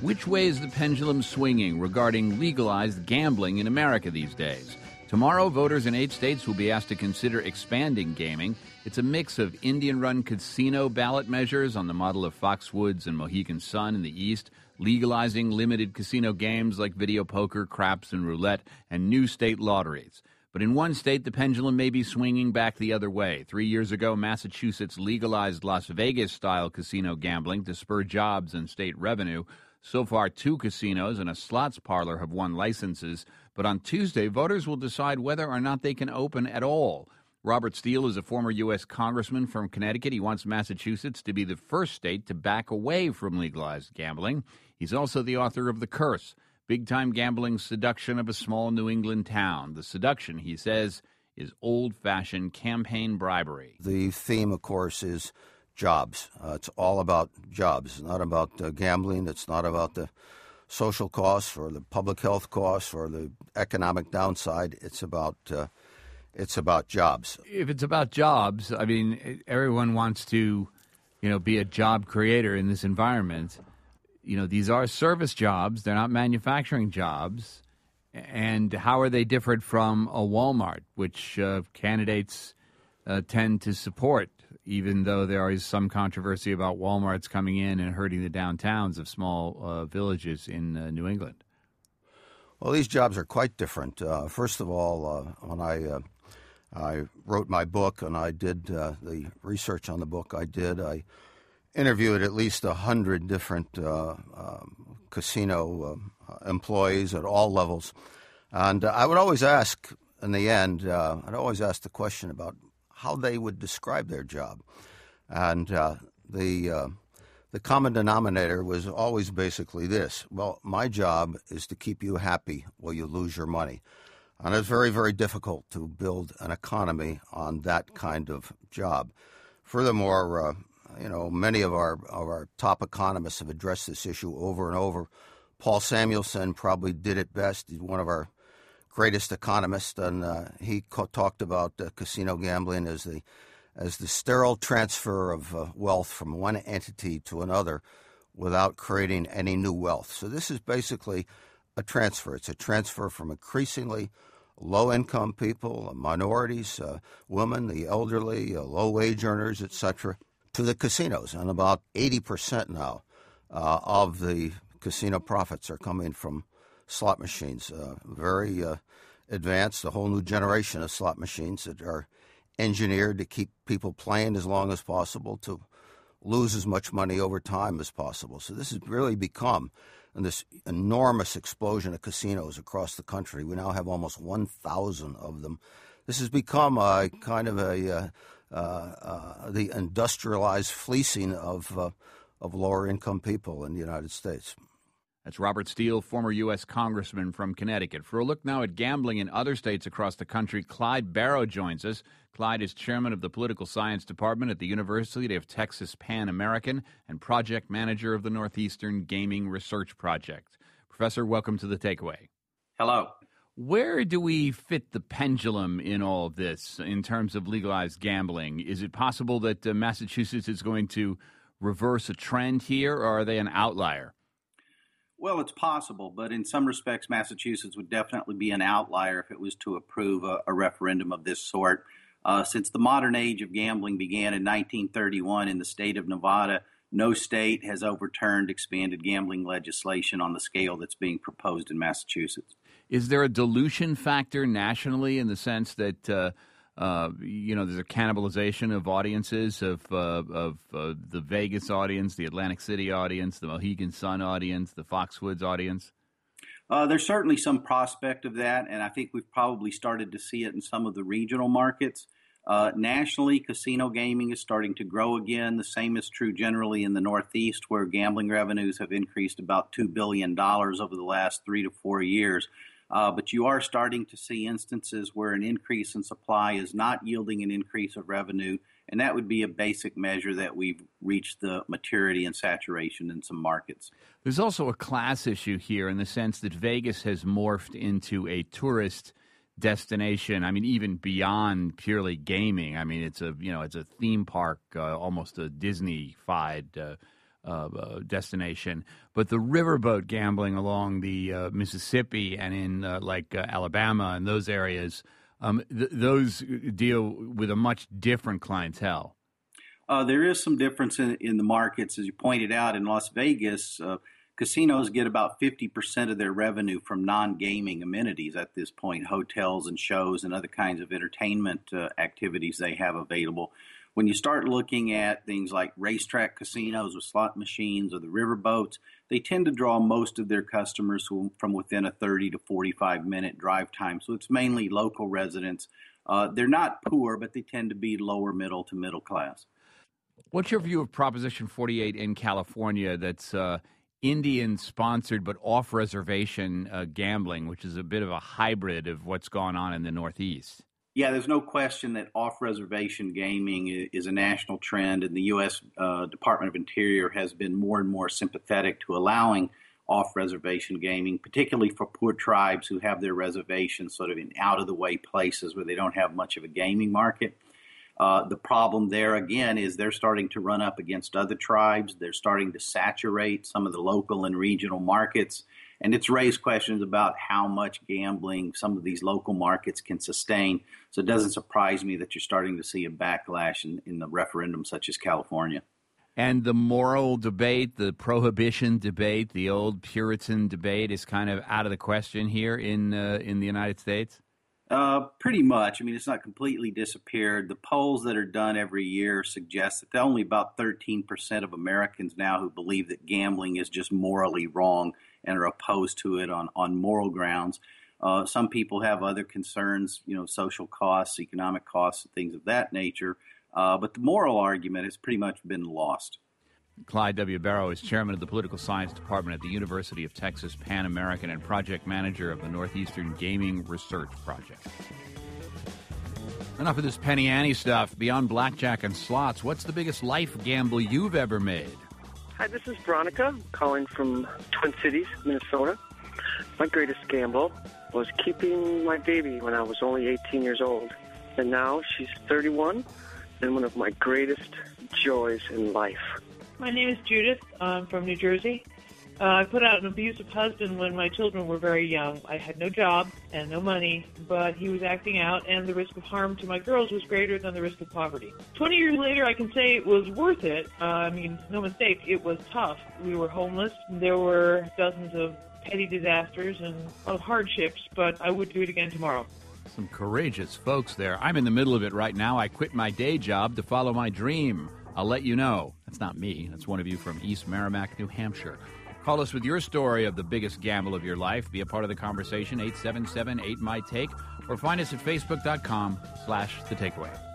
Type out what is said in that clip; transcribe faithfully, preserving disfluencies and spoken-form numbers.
Which way is the pendulum swinging regarding legalized gambling in America these days? Tomorrow, voters in eight states will be asked to consider expanding gaming. It's a mix of Indian-run casino ballot measures on the model of Foxwoods and Mohegan Sun in the East, legalizing limited casino games like video poker, craps, and roulette, and new state lotteries. But in one state, the pendulum may be swinging back the other way. Three years ago, Massachusetts legalized Las Vegas-style casino gambling to spur jobs and state revenue. So far, two casinos and a slots parlor have won licenses. But on Tuesday, voters will decide whether or not they can open at all. Robert Steele is a former U S congressman from Connecticut. He wants Massachusetts to be the first state to back away from legalized gambling. He's also the author of The Curse, Big-Time Gambling's Seduction of a Small New England Town. The seduction, he says, is old-fashioned campaign bribery. The theme, of course, is jobs. Uh, it's all about jobs. It's not about uh, gambling. It's not about the social costs or the public health costs or the economic downside. It's about uh, it's about jobs. If it's about jobs, I mean, everyone wants to, you know, be a job creator in this environment. You know, these are service jobs. They're not manufacturing jobs. And how are they different from a Walmart, which uh, candidates uh, tend to support, even though there is some controversy about Walmarts coming in and hurting the downtowns of small uh, villages in uh, New England? Well, these jobs are quite different. Uh, first of all, uh, when I uh, I wrote my book and I did uh, the research on the book I did, I interviewed at least a hundred different uh, um, casino uh, employees at all levels. And uh, I would always ask, in the end, uh, I'd always ask the question about how they would describe their job. And uh, the uh, the common denominator was always basically this: well, my job is to keep you happy while you lose your money. And it's very, very difficult to build an economy on that kind of job. Furthermore, uh, you know, many of our of our top economists have addressed this issue over and over. Paul Samuelson probably did it best. He's one of our greatest economists, and uh, he co- talked about uh, casino gambling as the as the sterile transfer of uh, wealth from one entity to another without creating any new wealth. So this is basically a transfer. It's a transfer from increasingly low-income people, minorities, uh, women, the elderly, uh, low-wage earners, et cetera, to the casinos. And about eighty percent now uh, of the casino profits are coming from slot machines, uh, very uh, advanced, a whole new generation of slot machines that are engineered to keep people playing as long as possible, to lose as much money over time as possible. So this has really become this enormous explosion of casinos across the country. We now have almost one thousand of them. This has become a kind of a uh, uh, uh, the industrialized fleecing of uh, of lower income people in the United States. That's Robert Steele, former U S congressman from Connecticut. For a look now at gambling in other states across the country, Clyde Barrow joins us. Clyde is chairman of the Political Science Department at the University of Texas Pan American and project manager of the Northeastern Gaming Research Project. Professor, welcome to The Takeaway. Hello. Where do we fit the pendulum in all of this in terms of legalized gambling? Is it possible that uh, Massachusetts is going to reverse a trend here, or are they an outlier? Well, it's possible, but in some respects, Massachusetts would definitely be an outlier if it was to approve a, a referendum of this sort. Uh, since the modern age of gambling began in nineteen thirty-one in the state of Nevada, no state has overturned expanded gambling legislation on the scale that's being proposed in Massachusetts. Is there a dilution factor nationally in the sense that uh, Uh, you know, there's a cannibalization of audiences of uh, of uh, the Vegas audience, the Atlantic City audience, the Mohegan Sun audience, the Foxwoods audience? Uh, there's certainly some prospect of that, and I think we've probably started to see it in some of the regional markets. Uh, nationally, casino gaming is starting to grow again. The same is true generally in the Northeast, where gambling revenues have increased about two billion dollars over the last three to four years. Uh, but you are starting to see instances where an increase in supply is not yielding an increase of revenue, and that would be a basic measure that we've reached the maturity and saturation in some markets. There's also a class issue here in the sense that Vegas has morphed into a tourist destination. I mean, even beyond purely gaming. I mean, it's a you know it's a theme park, uh, almost a Disney-fied uh, uh, uh, destination. But the riverboat gambling along the uh, Mississippi and in uh, like uh, Alabama and those areas, um, th- those deal with a much different clientele. Uh, there is some difference in, in the markets. As you pointed out, in Las Vegas, uh, casinos get about fifty percent of their revenue from non-gaming amenities at this point, hotels and shows and other kinds of entertainment uh, activities they have available. When you start looking at things like racetrack casinos with slot machines or the riverboats, they tend to draw most of their customers from within a thirty to forty-five minute drive time. So it's mainly local residents. Uh, they're not poor, but they tend to be lower middle to middle class. What's your view of Proposition forty-eight in California that's uh, Indian-sponsored but off-reservation uh, gambling, which is a bit of a hybrid of what's gone on in the Northeast? Yeah, there's no question that off-reservation gaming is a national trend, and the U S Uh, Department of Interior has been more and more sympathetic to allowing off-reservation gaming, particularly for poor tribes who have their reservations sort of in out-of-the-way places where they don't have much of a gaming market. Uh, the problem there, again, is they're starting to run up against other tribes. They're starting to saturate some of the local and regional markets. And it's raised questions about how much gambling some of these local markets can sustain. So it doesn't surprise me that you're starting to see a backlash in, in the referendum such as California. And the moral debate, the prohibition debate, the old Puritan debate is kind of out of the question here in uh, in the United States? Uh, pretty much. I mean, it's not completely disappeared. The polls that are done every year suggest that only about thirteen percent of Americans now who believe that gambling is just morally wrong and are opposed to it on, on moral grounds. Uh, some people have other concerns, you know, social costs, economic costs, and things of that nature. Uh, but the moral argument has pretty much been lost. Clyde W. Barrow is chairman of the Political Science Department at the University of Texas Pan American and project manager of the Northeastern Gaming Research Project. Enough of this penny ante stuff. Beyond blackjack and slots, what's the biggest life gamble you've ever made? Hi, this is Veronica, calling from Twin Cities, Minnesota. My greatest gamble was keeping my baby when I was only eighteen years old. And now she's thirty-one, and one of my greatest joys in life. My name is Judith. I'm from New Jersey. Uh, I put out an abusive husband when my children were very young. I had no job and no money, but he was acting out, and the risk of harm to my girls was greater than the risk of poverty. Twenty years later, I can say it was worth it. Uh, I mean, no mistake, it was tough. We were homeless. There were dozens of petty disasters and of hardships, but I would do it again tomorrow. Some courageous folks there. I'm in the middle of it right now. I quit my day job to follow my dream. I'll let you know. That's not me. That's one of you from East Merrimack, New Hampshire. Call us with your story of the biggest gamble of your life. Be a part of the conversation, eight seven seven eight, M Y, T A K E, or find us at facebook.com slash The Takeaway.